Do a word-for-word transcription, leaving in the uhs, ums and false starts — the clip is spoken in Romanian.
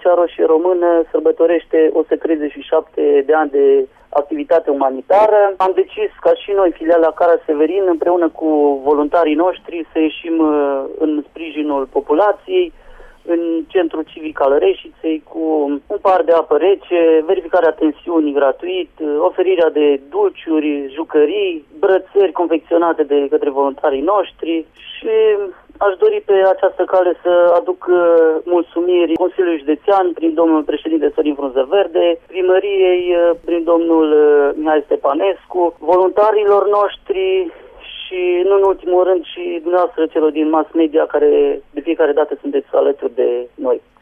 Crucea Roșie Română sărbătorește o sută treizeci și șapte de ani de activitate umanitară. Am decis ca și noi, filiala Cara Severin, împreună cu voluntarii noștri, să ieșim în sprijinul populației, în centrul civic al Reșiței, cu un par de apă rece, verificarea tensiunii gratuit, oferirea de dulciuri, jucării, brățări confecționate de către voluntarii noștri și aș dori pe această cale să aduc mulțumiri Consiliului Județean prin domnul președinte Sorin Frunză Verde, primăriei prin domnul Mihai Stepanescu, voluntarilor noștri și, nu în ultimul rând, și dumneavoastră celor din mass media care de fiecare dată sunteți alături de noi.